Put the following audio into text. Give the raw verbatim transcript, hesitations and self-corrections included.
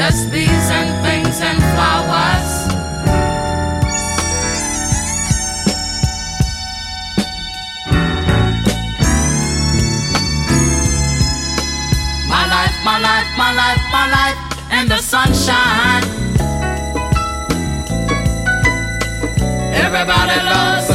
just bees and things and flowers. My life, my life, my life, my life in the sunshine. Everybody loves